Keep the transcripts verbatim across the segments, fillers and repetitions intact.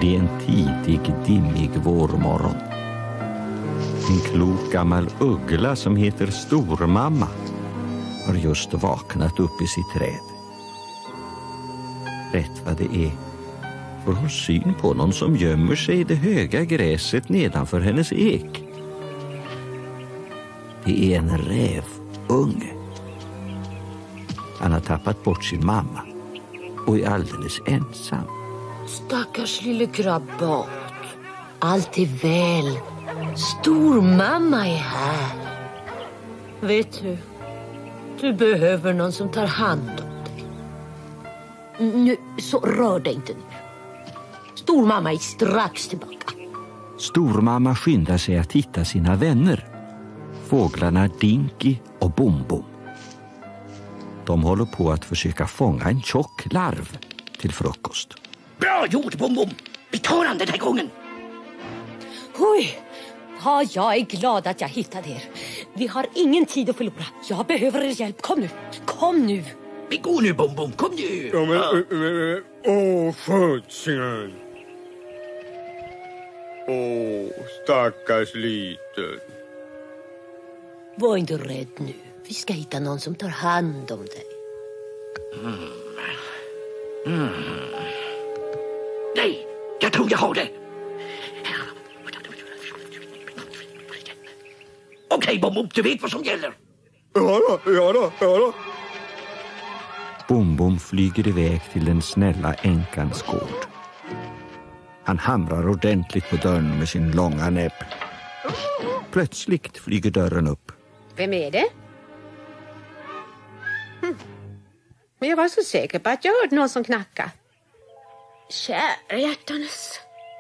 Det är en tidig, dimmig vårmorgon. En klok gammal uggla som heter Stormamma har just vaknat upp i sitt träd. Rätt vad det är får hon syn på någon som gömmer sig i det höga gräset nedanför hennes ek. Det är en rävunge. Han har tappat bort sin mamma och är alldeles ensam. Stackars lille krabbat. Allt är väl. Stormamma är här. Vet du, du behöver någon som tar hand om dig. Nu, så rör dig inte nu. Stormamma är strax tillbaka. Stormamma skyndar sig att hitta sina vänner. Fåglarna Dinky och Bom Bom. De håller på att försöka fånga en tjock larv till frukost. Bra gjort, Bom Bom. Vi tar han den här gången. Oj, ja, jag är glad att jag hittade er. Vi har ingen tid att förlora. Jag behöver er hjälp. Kom nu, kom nu. Vi går nu, Bom Bom. Kom nu. Ja, men, åh, skötsingen. Åh, stackars liten. Var inte rädd nu. Vi ska hitta någon som tar hand om dig. Mm. Mm. Nej, jag tror jag har det. Okej, Bom Bom, du vet vad som gäller. Ja då, ja då, ja då. Bom Bom flyger iväg till den snälla änkans gård. Han hamrar ordentligt på dörren med sin långa näbb. Plötsligt flyger dörren upp. Vem är det? Hm. Men jag var så säker på att jag hörde någon som knackade. Kära hjärtanes.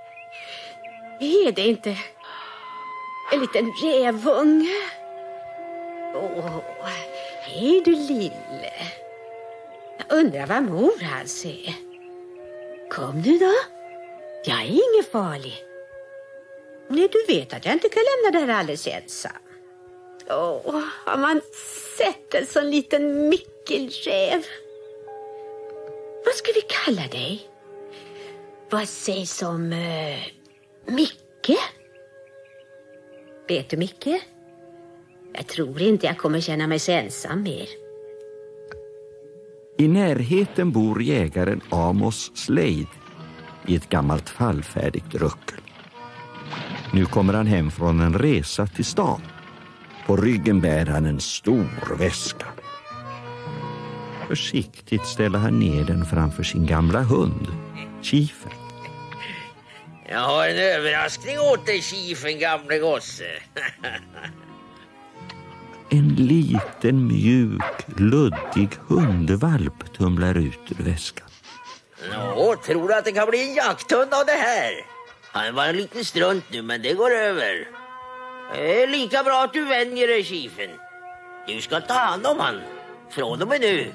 Är det inte en liten rävunge? Åh, hej du lille. Jag undrar vad mor hans är. Kom nu då. Jag är ingen farlig. Nej, du vet att jag inte kan lämna det här alldeles ensam. Åh, har man sett en sån liten mickelräv? Vad ska vi kalla dig? Vad sägs om uh, Micke? Vet du, Micke? Jag tror inte jag kommer känna mig så ensam mer. I närheten bor jägaren Amos Slade i ett gammalt fallfärdigt röckel. Nu kommer han hem från en resa till stan. På ryggen bär han en stor väska. Försiktigt ställer han ner den framför sin gamla hund, Chiefen. Jag har en överraskning åt dig, Chiefen, gamle gosse. En liten, mjuk, luddig hundvalp tumlar ut ur väskan. Nå, tror du att det kan bli en jakthund av det här? Han var en liten strunt nu, men det går över. Det är lika bra att du vänjer dig, Chiefen. Du ska ta hand om han. Från och med nu.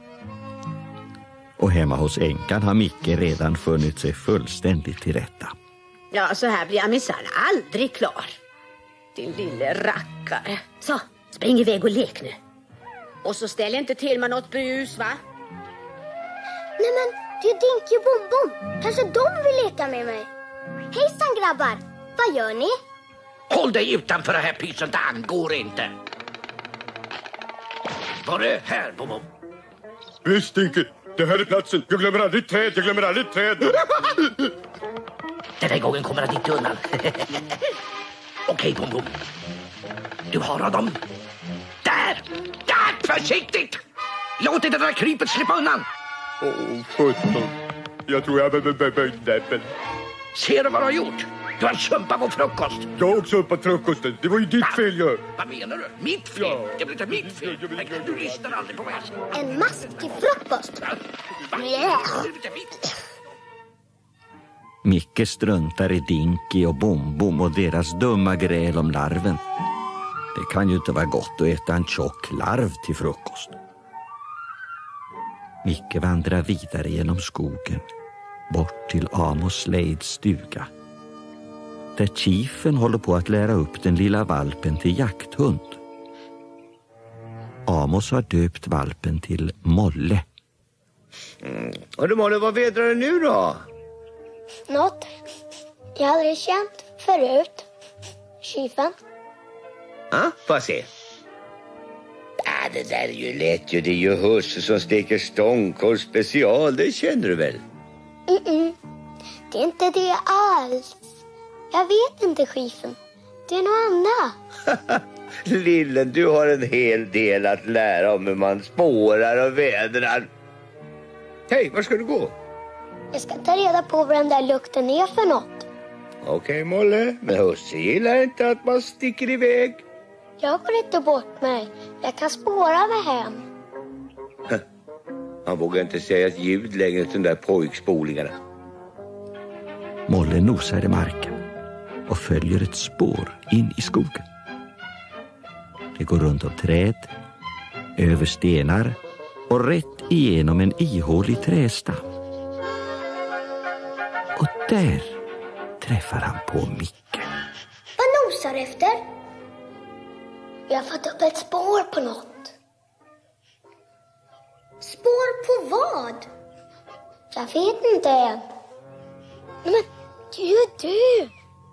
Och hemma hos änkan har Micke redan funnit sig fullständigt till rätta. Ja, så här blir jag minsann aldrig klar. Din lille rackare. Så, spring iväg och lek nu. Och så ställ inte till med något bus, va? Nej men, det är Dinky och Bom Bom. Kanske de vill leka med mig. Hejsan grabbar, vad gör ni? Håll dig utanför det här pysen, det angår inte. Var det här, Bom Bom? Visst, Dinky. Det här är platsen. Jag glömmer aldrig träd, jag glömmer aldrig träd. Den här gången kommer han inte undan. Okej, Bom Bom. Du har honom. Där! Där! Försiktigt! Låt inte det där krypet slippa undan. Åh, oh, sjutton. Jag tror jag behöver böjt näbben. Ser du vad du har gjort? Du har sumpat på frukost. Jag har också sumpat frukosten. Det var ju ditt fel, jag. Vad menar du? Mitt fel? Ja. Det blir inte mitt fel. Du lyssnar aldrig på mig. En mask till frukost. Yeah. Micke struntar i Dinky och Bom Bom och deras dumma gräl om larven. Det kan ju inte vara gott att äta en tjock larv till frukost. Micke vandrar vidare genom skogen, bort till Amos Slades stuga. Där Chiefen håller på att lära upp den lilla valpen till jakthund. Amos har döpt valpen till Molle. Mm. Och du Molle, vad vedrar det nu då? Något jag aldrig känt förut. Kyfen. Ja, får jag se. Ja, det där är ju lätt ju. Det är ju husse som steker stångkorv special. Det känner du väl? Mm-mm. Det är inte det alls. Jag vet inte, Kyfen. Det är något annat. Lillen, du har en hel del att lära om hur man spårar och vädrar. Hej, var ska du gå? Jag ska ta reda på vad den där lukten är för något. Okej, okay, Molle. Men husse gillar inte att man sticker iväg. Jag går inte bort mig. Jag kan spåra mig hem. Han vågar inte säga ett ljud längre till de där pojkspolingarna. Molle nosar i marken och följer ett spår in i skogen. Det går runt om träd, över stenar och rätt igenom en ihålig trästam. Och där träffar han på Micke. Vad nosar efter? Jag har fått upp ett spår på något. Spår på vad? Jag vet inte än. Men det är ju du.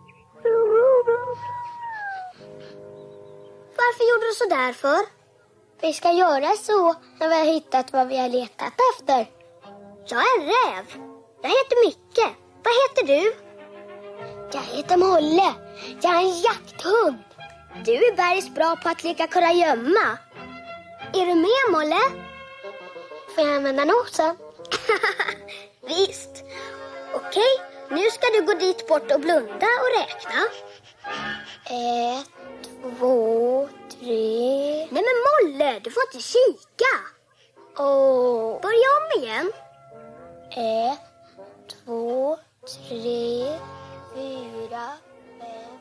Varför gjorde du så där för? Vi ska göra så när vi har hittat vad vi har letat efter. Jag är en räv. Jag heter Micke. Vad heter du? Jag heter Molle. Jag är en jakthund. Du är bergs bra på att leka kurragömma. Är du med, Molle? Får jag använda nosen? Visst. Okej, nu ska du gå dit bort och blunda och räkna. Ett, två, tre... Nej men Molle, du får inte kika. Åh. Börja om igen. Ett, två, tre, fyra, fem...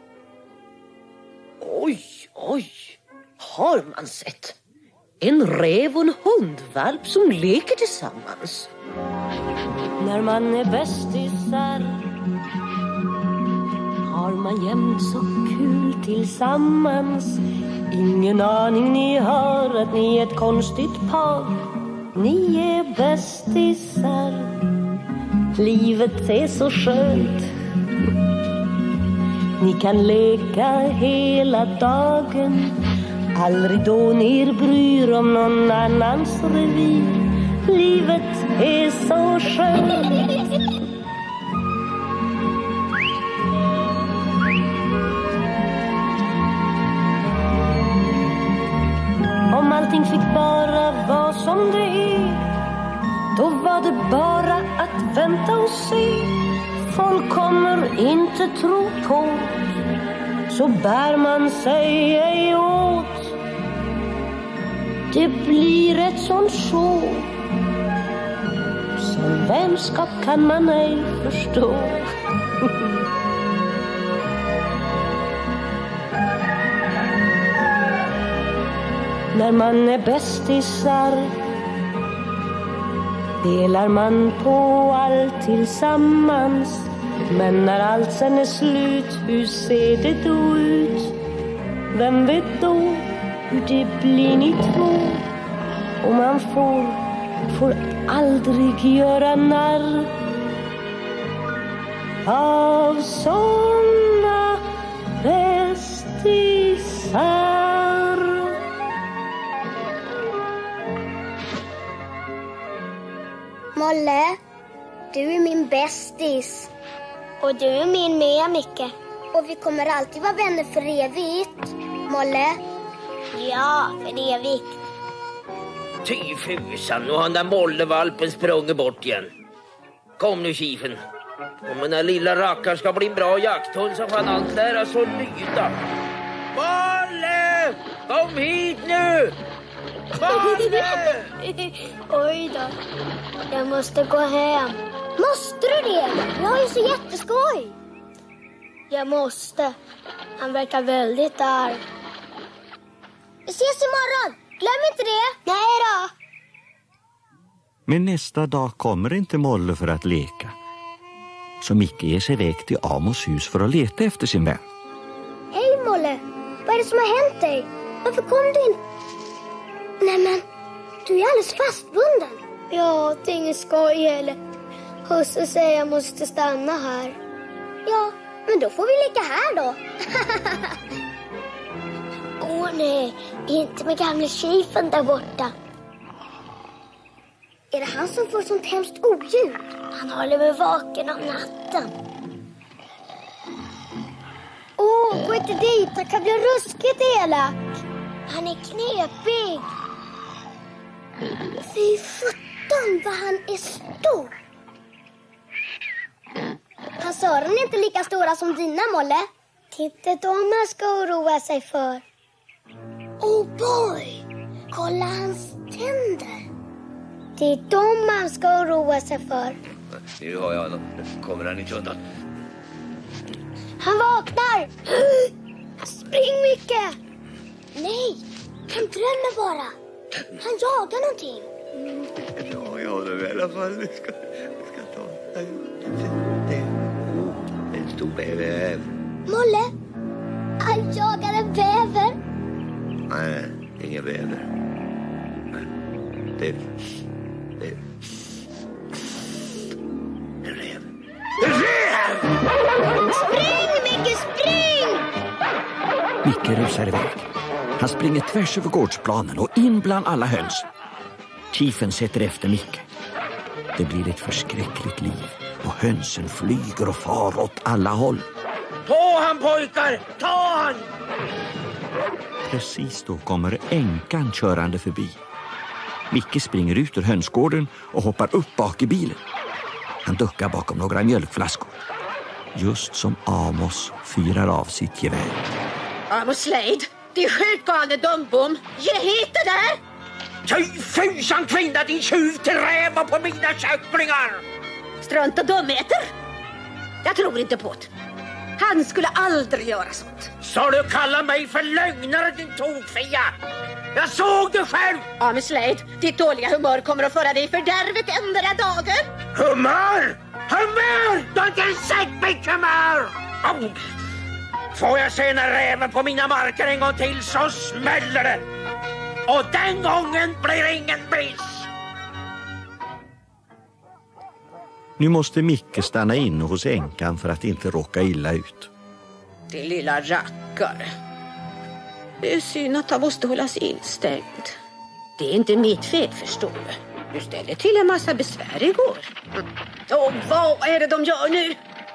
Oj, oj. Har man sett? En räv och en hundvalp som leker tillsammans. När man är bästisar har man jämt så kul tillsammans. Ingen aning ni har att ni är ett konstigt par. Ni är bästisar. Livet är så skönt. Ni kan leka hela dagen. Aldrig då ni er bryr om någon annans revir. Livet är så skönt. Om allting fick bara vara som det är, då var det bara att vänta och se. Folk kommer inte tro på, så bär man sig ej åt. Det blir ett sånt sjå som vänskap kan man ej förstå. När man är bästisar delar man på allt tillsammans. Men när allt sen är slut, hur ser det då ut? Vem vet då hur det blir ni två? Och man får, får aldrig göra narr av såna bästisar. Molle, du är min bästis. Och du är min med, Micke. Och vi kommer alltid vara vänner för evigt. Molle? Ja, för evigt. Ty fusan, nu har den där Mollevalpen sprungit bort igen. Kom nu, Kifen. Om den här lilla rackaren ska bli en bra jakthund så får han allt lära så lyda. Molle! Kom hit nu! Molle! Oj då. Jag måste gå hem. Måste du det? Jag har ju så jätteskoj. Jag måste. Han verkar väldigt arg. Vi ses imorgon. Glöm inte det. Nej då. Men nästa dag kommer inte Molle för att leka. Så Micke ger sig iväg till Amos hus för att leta efter sin vän. Hej Molle. Vad är det som har hänt dig? Varför kom du inte? Nej men, du är alldeles fastbunden. Ja, det är ingen skoj heller. Husse säger jag måste stanna här. Ja, men då får vi leka här då. Åh nej, inte med gamla chefen där borta. Är det han som får sånt hemskt oljud? Han håller mig vaken om natten. Åh, oh, gå inte dit. Han kan bli ruskigt elak. Han är knepig. Fy sjutton vad han är stor. Hans öron är inte lika stora som dina, Molle. Titta de man ska oroa sig för. Oh boy, kolla hans tänder. Det är de man ska oroa sig för. Nu har jag honom. Nu kommer han inte undan. Han vaknar. Spring mycket. Nej, han drömmer bara. Han jagar någonting. Ja, jag har det i alla fall. Jag ska, jag ska ta det. En stor bäver. Molle, han jagar en bäver. Nej, ingen bäver. Nej, det är... Det är... En räv. En räv! Spring, Micke, spring! Micke rusar iväg. Han springer tvärs över gårdsplanen och in bland alla höns. Chiefen sätter efter Micke. Det blir ett förskräckligt liv och hönsen flyger och far åt alla håll. Ta han, pojkar! Ta han! Precis då kommer änkan körande förbi. Micke springer ut ur hönsgården och hoppar upp bak i bilen. Han duckar bakom några mjölkflaskor. Just som Amos fyrar av sitt gevär. Amos Slade, det är skjutgalne dumbom. Ge hit det där! Ty fysan kvinna, din tjuv till räva på mina kycklingar! Strunt och dumheter. Jag tror inte på det. Han skulle aldrig göra sånt. Så du kallar mig för lögnare, din tokfia? Jag såg det själv! Amos Slade, ditt dåliga humör kommer att föra dig i fördärvet ändra dagen. Humör? Humör? Du har inte ens sett mitt humör! Oh. Får jag se när räven på mina marker en gång till så smäller det. Och den gången blir ingen miss. Nu måste Micke stanna inne hos änkan för att inte råka illa ut. Det lilla rackare. Det är synd att han måste hållas instängd. Det är inte mitt fel, förstår du. Du ställer till en massa besvär igår. Och vad är det de gör nu?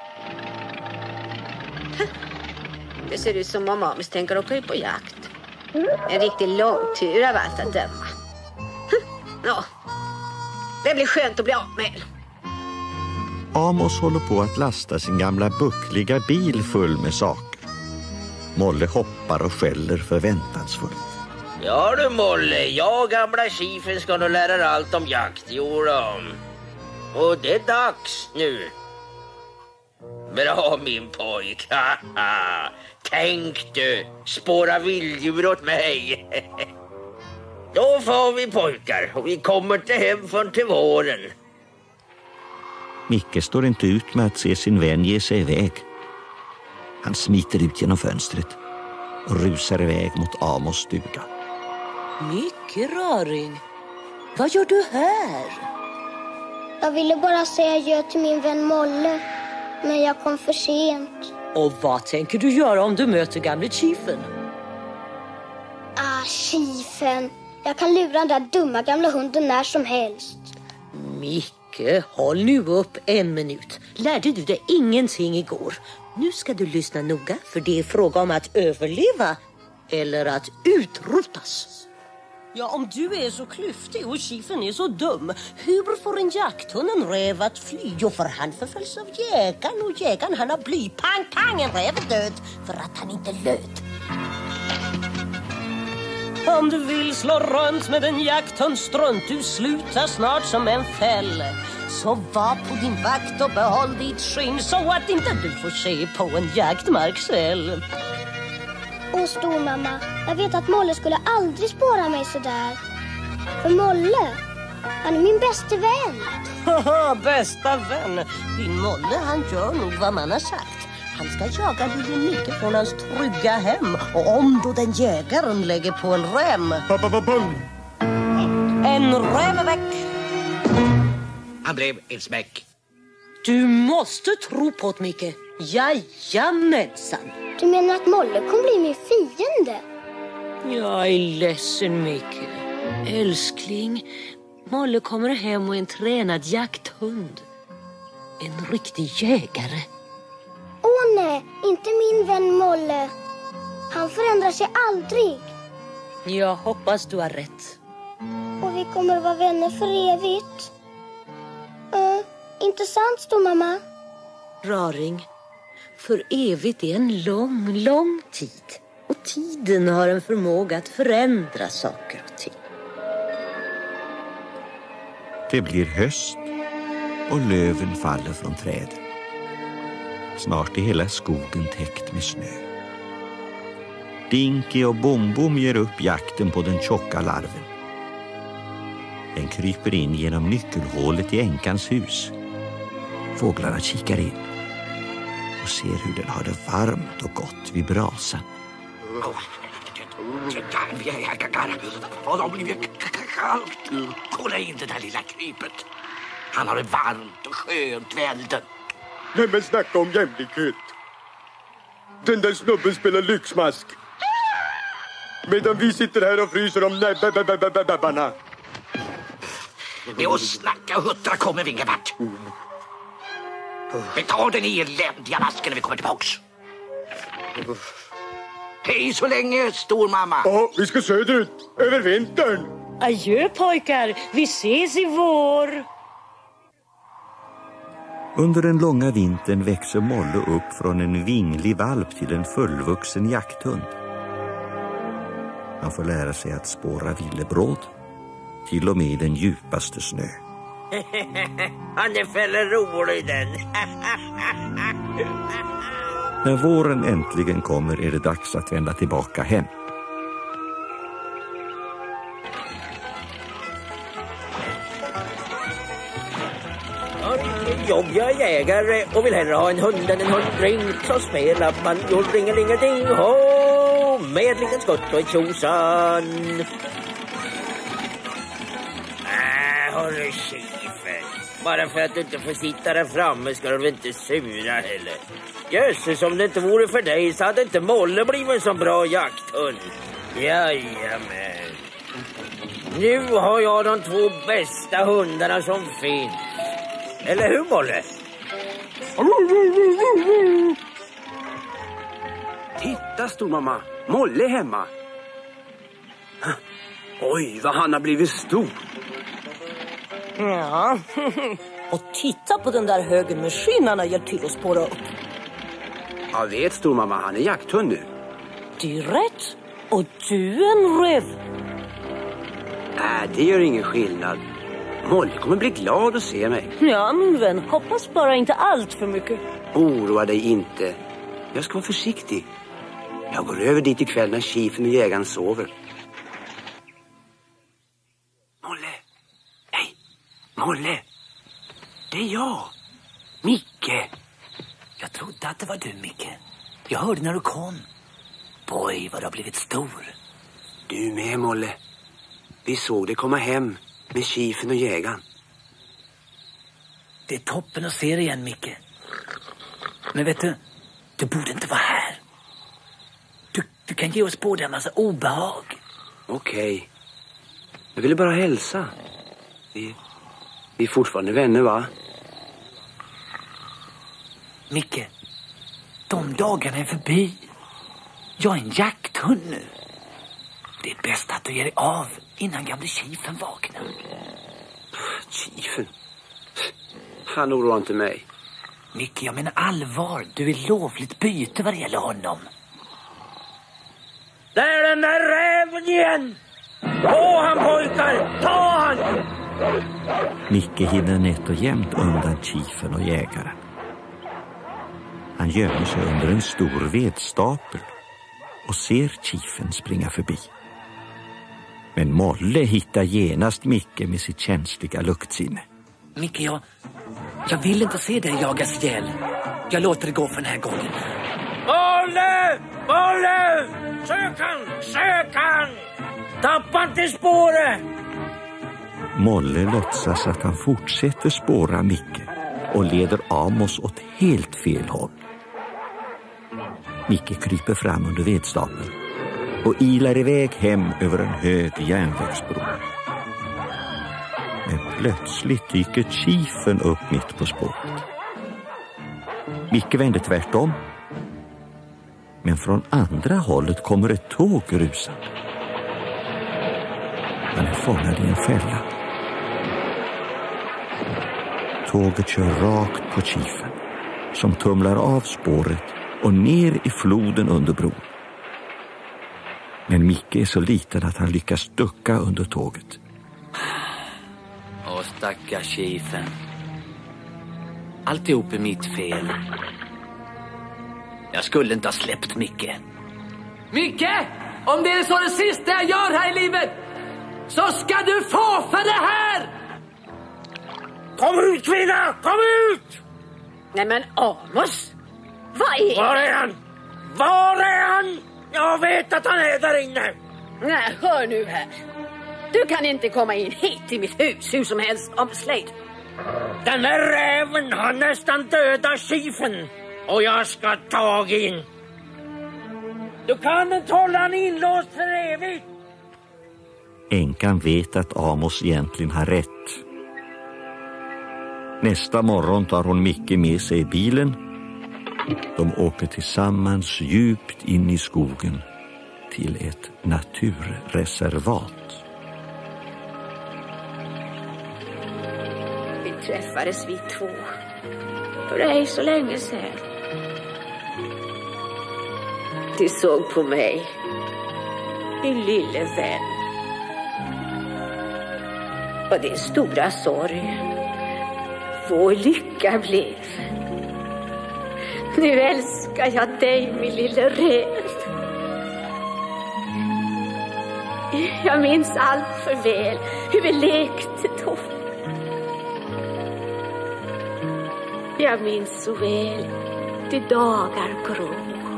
Det ser ut som om Amos tänker åka ut på jakt. En riktig långtur av allt att döma. Ja, det blir skönt att bli av med. Amos håller på att lasta sin gamla buckliga bil full med saker. Molle hoppar och skäller förväntansfullt. Ja du Molle, jag gamla chiefen ska nog lära dig allt om jakt, jodå. Och det är dags nu. Bra min pojk. Tänk du, spåra vilddjur åt mig. Då får vi pojkar och vi kommer till hem från till våren. Micke står inte ut med att se sin vän ge sig iväg. Han smiter ut genom fönstret och rusar iväg mot Amos stuga. Micke Raring, vad gör du här? Jag ville bara säga adjö till min vän Molle, men jag kom för sent. Och vad tänker du göra om du möter gamle chiefen? Ah, chiefen. Jag kan lura den där dumma gamla hunden när som helst. Micke, håll nu upp en minut. Lärde du dig ingenting igår? Nu ska du lyssna noga, för det är fråga om att överleva eller att utrotas. Ja, om du är så klyftig och chiefen är så dum, hur får en jakthund en räv att fly? Jo, för han förföljs av jägaren och jägaren han har bly. Pang, pang, en räv är död för att han inte löd. Om du vill slå runt med en jakthund strunt, du slutar snart som en fäll. Så var på din vakt och behåll ditt skinn så att inte du får se på en jaktmarksell. Åh, stormamma, jag vet att Molle skulle aldrig spåra mig så där. För Molle, han är min bästa vän. Haha, bästa vän. Din Molle, han gör nog vad man har sagt. Han ska jaga lille Micke från hans trygga hem. Och om då den jägaren lägger på en rem, en räv är väck. Han blev en smäck. Du måste tro på det, Micke. Jajamensan. Du menar att Molle kommer bli min fiende? Jag är ledsen, Micke. Älskling, Molle kommer hem och är en tränad jakthund. En riktig jägare. Åh nej, inte min vän Molle. Han förändrar sig aldrig. Jag hoppas du har rätt. Och vi kommer att vara vänner för evigt. Uh, inte sant, stormamma? Raring, för evigt är en lång, lång tid. Och tiden har en förmåga att förändra saker och ting. Det blir höst och löven faller från träden. Snart är hela skogen täckt med snö. Dinky och Bom-Bom ger upp jakten på den tjocka larven. Den kryper in genom nyckelhålet i änkans hus. Fåglarna kikar in och ser hur den har det varmt och gott vid brasan. Och de blir kallt. Kolla in det där lilla krypet. Han har det varmt och skönt välden. Nej, men snacka om jämlikhet. Den där snubben spelar lyxmask. Medan vi sitter här och fryser om näbbarna. Det är att snacka och huttra kommer vi ingen vart. Vi tar den eländiga masken när vi kommer tillbaks. Hej så länge, stormamma. Ja, vi ska söderut. Över vintern. Adjö pojkar, vi ses i vår. Under den långa vintern växer Molle upp från en vinglig valp till en fullvuxen jakthund. Han får lära sig att spåra villebråd, till och med i den djupaste snö. Han är fäller rolig den. När våren äntligen kommer är det dags att vända tillbaka hem. Jobb, jag är jägare och vill hellre ha en hund än en hundring. Så spelar man ju ringelingeting ho, med liten skott och ett tjosan. Äh, hörru Kifen. Bara för att du inte får sitta där framme ska du väl inte sura heller. Jösses, om det inte vore för dig så hade inte Molle blivit en så bra jakthund. Jajamän. Nu har jag de två bästa hundarna som finns. Eller hur, Molle? Titta, stormamma. Molle är hemma. Oj, vad han har blivit stor. Ja, och titta på den där högen med skinnarna hjälpt till att spåra upp. Jag vet, stormamma, han är jakthund nu. Det är rätt. Och du är en rev. Nej, det gör ingen skillnad. Molle kommer bli glad att se mig. Ja, min vän, hoppas bara inte allt för mycket. Oroa dig inte. Jag ska vara försiktig. Jag går över dit ikväll när Kifen och jägaren sover. Molle. Hej, Molle. Det är jag. Micke. Jag trodde att det var du, Micke. Jag hörde när du kom. Boy, vad du har blivit stor. Du med, Molle. Vi såg dig komma hem med Kifen och jägaren. Det är toppen att se dig igen, Micke. Men vet du, du borde inte vara här. Du, du kan ge oss båda en massa obehag. Okej. Okay. Jag ville bara hälsa. Vi, vi är fortfarande vänner, va? Micke, de dagarna är förbi. Jag är en jakthund nu. Det är bäst att du ger dig av innan gamle Kifen vaknar. Kifen? Han oroar inte mig. Micke, jag menar allvar. Du är lovligt byte vad det gäller honom. Där är den där räven igen! Ta han, pojkar! Ta han! Micke hinner nätt och jämnt undan Kifen och jägaren. Han gömmer sig under en stor vedstapel och ser Kifen springa förbi. Men Molle hittar genast Micke med sitt känsliga luktsinne. Micke, jag, jag vill inte se dig jagas ihjäl. Jag låter det gå för den här gången. Molle! Molle! Sök han! Sök han! Tappa inte spåret! Molle låtsas att han fortsätter spåra Micke och leder Amos åt helt fel håll. Micke kryper fram under vedstapeln och ilar iväg hem över en hög järnvägsbro. Men plötsligt dyker Chiefen upp mitt på spåret. Micke vänder tvärtom. Men från andra hållet kommer ett tåg rusande. Han är fångad i en fälla. Tåget kör rakt på Chiefen, som tumlar av spåret och ner i floden under bron. Men Micke är så liten att han lyckas ducka under tåget. Åh, stackars Chiefen. Alltihop är mitt fel. Jag skulle inte ha släppt Micke. Micke! Om det är så det sista jag gör här i livet, så ska du få för det här! Kom ut, kvinna! Kom ut! Nej men Amos, vad är Var är han? Var är han? Jag vet att han är där inne. Nej, hör nu här. Du kan inte komma in hit till mitt hus hur som helst, Amos Slade. Den där räven har nästan dödat Chiefen. Och jag ska tag in. Du kan inte hålla han inlåst för evigt. Änkan vet att Amos egentligen har rätt. Nästa morgon tar hon Micke med sig i bilen. De åker tillsammans djupt in i skogen till ett naturreservat. Vi träffades vi två för ej så länge sedan. Du såg på mig, min lille vän. Och din stora sorg, vår lycka blev. Nu älskar jag dig, min lille räv. Jag minns allt för väl hur vi lekte då. Jag minns så väl de dagar grå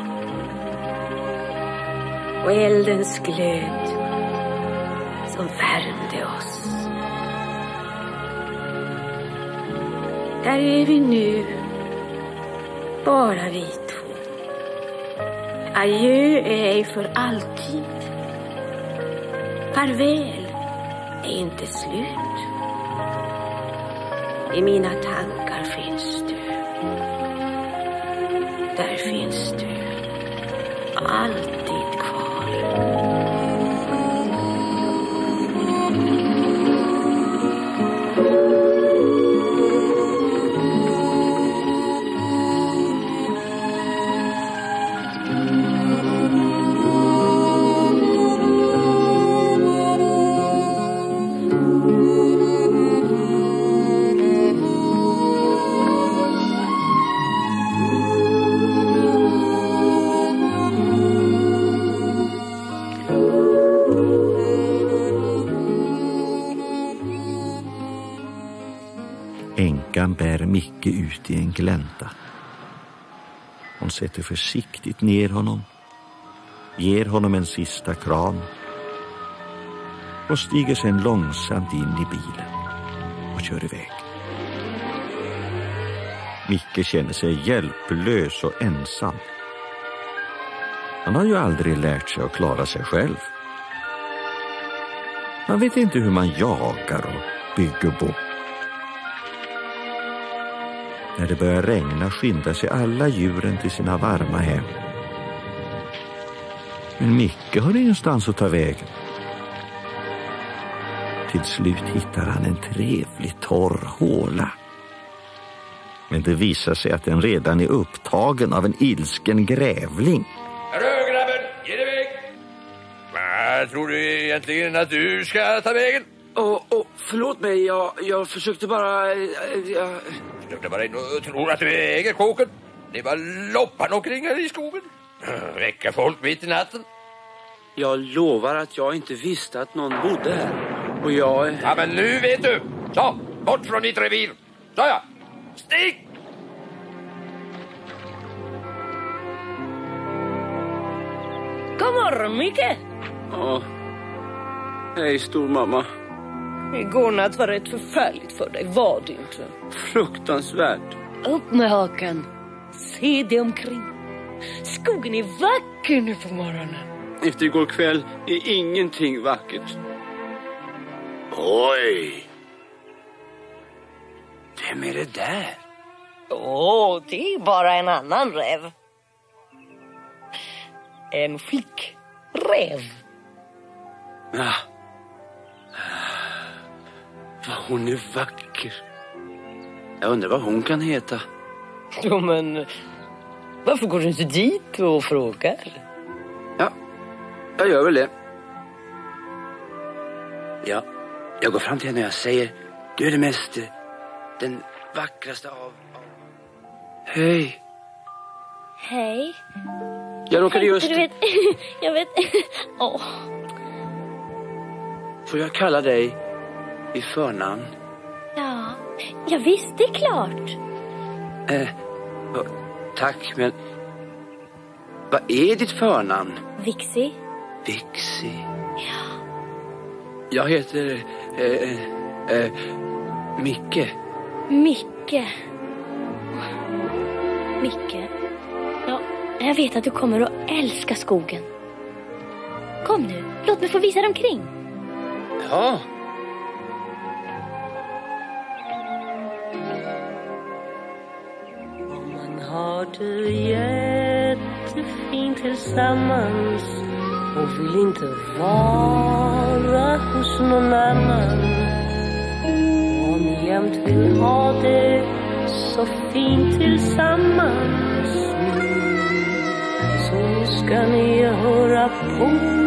och eldens glöd som värmde oss. Där är vi nu, bara vi två. Adjö är ej för alltid. Farväl är inte slut. I mina tankar finns du. Där finns du alltid kvar. Änkan bär Micke ut i en glänta. Hon sätter försiktigt ner honom, ger honom en sista kram och stiger sedan långsamt in i bilen och kör iväg. Micke känner sig hjälplös och ensam. Han har ju aldrig lärt sig att klara sig själv. Han vet inte hur man jagar och bygger bo. När det börjar regna skyndar sig alla djuren till sina varma hem. Men Micke har ingenstans att ta vägen. Till slut hittar han en trevlig torr håla. Men det visar sig att den redan är upptagen av en ilsken grävling. Hallå grabben, ge dig iväg. Vad tror du egentligen att du ska ta vägen? Åh, oh, oh, förlåt mig, jag, jag försökte bara... Jag... Försökte bara in och tror att du äger kåken. Det var loppan omkring här i skogen. Väcka folk mitt i natten. Jag lovar att jag inte visste att någon bodde här. Och jag... Ja, men nu vet du. Så, bort från ditt revir. Så ja, stig! God morgon, Micke. Ja. Hej, stormamma. Igår natt var rätt förfärligt för dig, var det inte? Fruktansvärt. Upp med hakan. Se dig omkring. Skogen är vacker nu på morgonen. Efter igår kväll är ingenting vackert. Oj! Vem är det där? Åh, det är bara en annan räv. En flickräv. Ja. Vad hon är vacker. Jag undrar vad hon kan heta. Jo, men varför går du inte dit och frågar? Ja, jag gör väl det. Ja, jag går fram till henne och jag säger: du är det mest, den vackraste av... Hej. Hej. Jag råkade Hej, just... Du vet, jag vet... Åh. Oh. Får jag kalla dig i förnamn? Ja, ja visst, det är klart. Eh, tack, men... Vad är ditt förnamn? Vixi. Vixi? Ja. Jag heter... Eh, eh, Micke. Micke. Micke. Ja, jag vet att du kommer att älska skogen. Kom nu, låt mig få visa dig omkring. Ja. Om man har det jättefint tillsammans och vill inte vara hos någon annan. Om ni jämt vill ha det så fint tillsammans, så ska ni höra på.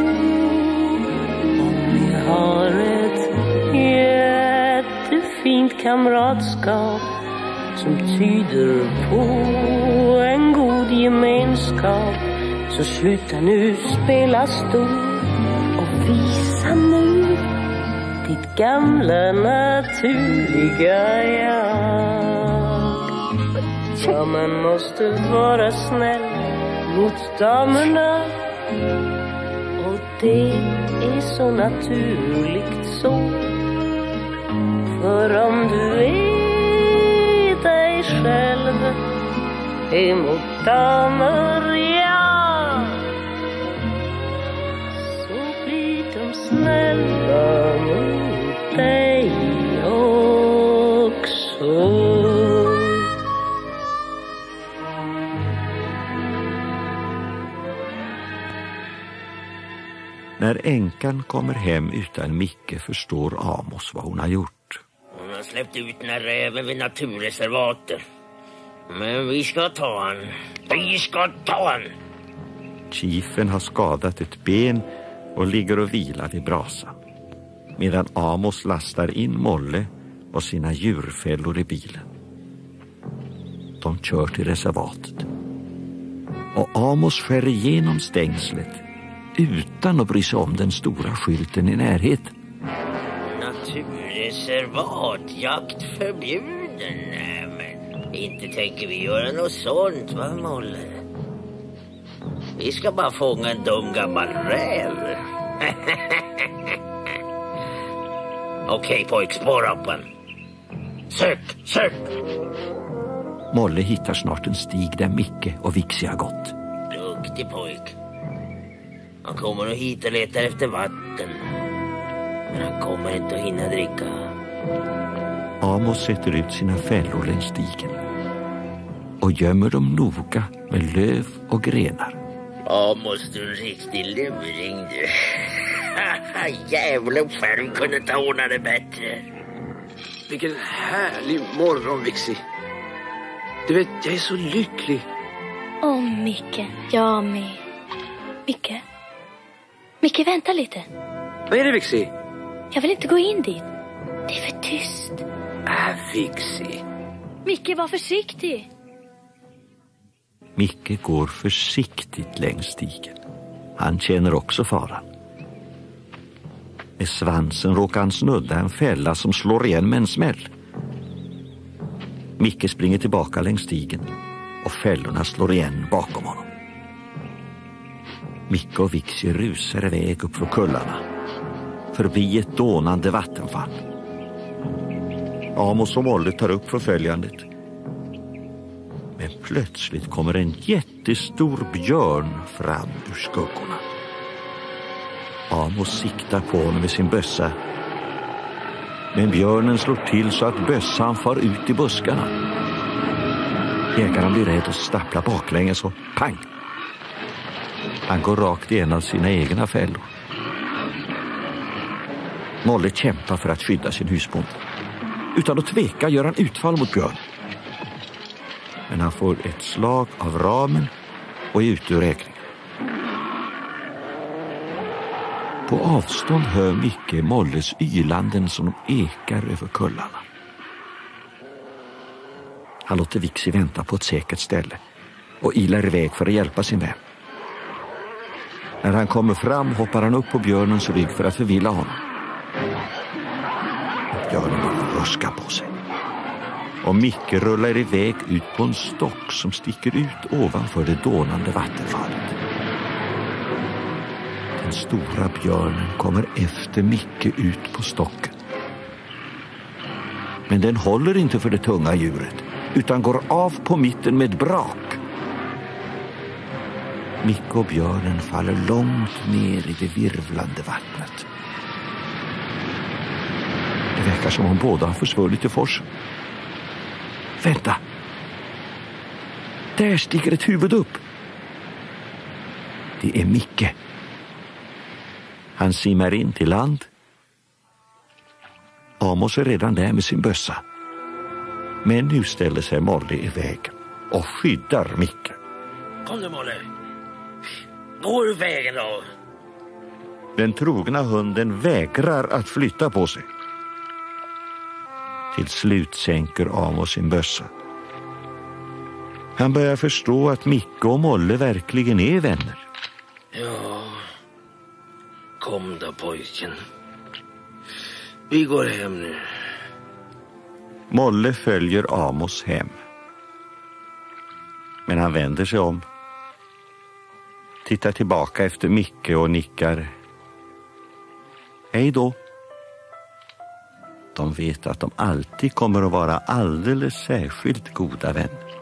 Om ni har ett jättefint kamratskap som tyder på en god gemenskap, så sluta nu spela stor och visa nu ditt gamla naturliga jag. Ja, man måste vara snäll mot damerna, och det är så naturligt så. För om du är dig själv emot damer, ja, så blir de snälla mot dig också. När änkan kommer hem utan Micke förstår Amos vad hon har gjort. Hon har släppt ut den här räven vid naturreservatet. Men vi ska ta han. Vi ska ta han. Chiefen har skadat ett ben och ligger och vilar vid brasan, medan Amos lastar in Molle och sina djurfällor i bilen. De kör till reservatet. Och Amos skär igenom stängslet utan att bry sig om den stora skylten i närheten. Naturreservat, jakt förbjuden. Nej, men inte tänker vi göra något sånt, va, Molle? Vi ska bara fånga en dum gammal räv. Okej, pojk, spåra upp den. Sök, sök! Molle hittar snart en stig där Micke och Vixi har gått. Duktig pojk. Han kommer att hit och letar efter vatten. Men han kommer inte att hinna dricka. Amos sätter ut sina fällor längs stigen och gömmer dem noga med löv och grenar. Amos, du är en riktig luring, du. Jävlar, själv kunde inte ordna det bättre. Vilken härlig morgon, Vixi. Du vet, jag är så lycklig. Åh, oh, Micke, jag med. Micke? Micke, vänta lite. Vad är det, Vixi? Jag vill inte gå in dit. Det är för tyst. Äh, Vixi. Micke, var försiktig. Micke går försiktigt längs stigen. Han känner också faran. Med svansen råkar han snudda en fälla som slår igen med en smäll. Micke springer tillbaka längs stigen och fällorna slår igen bakom honom. Micke och Vixi rusar iväg upp för kullarna, förbi ett dånande vattenfall. Amos och Molle tar upp förföljandet. Men plötsligt kommer en jättestor björn fram ur skuggorna. Amos siktar på honom med sin bössa. Men björnen slår till så att bössan far ut i buskarna. Jägaren blir rädd och stapplar baklänges och pang! Han går rakt i en av sina egna fällor. Molle kämpar för att skydda sin husbond. Utan att tveka gör han utfall mot björn. Men han får ett slag av ramen och är ute ur räkningen. På avstånd hör Micke Molles ylanden som de ekar över kullarna. Han låter Vixi vänta på ett säkert ställe och ilar iväg för att hjälpa sin vän. När han kommer fram hoppar han upp på björnens rygg för att förvilla honom. Björnen bara ruskar på sig. Och Micke rullar iväg ut på en stock som sticker ut ovanför det dånande vattenfallet. Den stora björnen kommer efter Micke ut på stocken. Men den håller inte för det tunga djuret utan går av på mitten med brak. Micke och björnen faller långt ner i det virvlande vattnet. Det verkar som om båda har försvunnit i forsen. Vänta! Där stiger ett huvud upp. Det är Micke. Han simmar in till land. Amos är redan där med sin bössa. Men nu ställer sig Molle i vägen och skyddar Micke. Kom nu, Molle. Gå ur vägen då. Den trogna hunden vägrar att flytta på sig. Till slut sänker Amos sin bössa. Han börjar förstå att Micke och Molle verkligen är vänner. Ja, kom då pojken. Vi går hem nu. Molle följer Amos hem. Men han vänder sig om. Tittar tillbaka efter Micke och nickar. Hej då. De vet att de alltid kommer att vara alldeles särskilt goda vänner.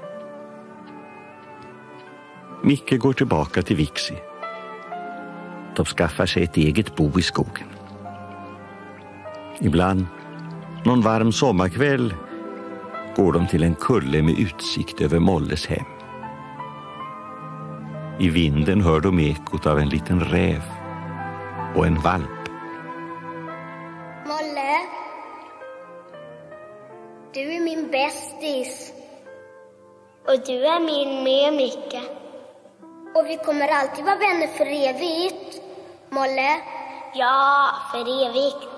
Micke går tillbaka till Vixi. De skaffar sig ett eget bo i skogen. Ibland, någon varm sommarkväll, går de till en kulle med utsikt över Molles hem. I vinden hör de ekot av en liten räv och en valp. Molle, du är min bästis. Och du är min med, Micke. Och vi kommer alltid vara vänner för evigt. Molle? Ja, för evigt.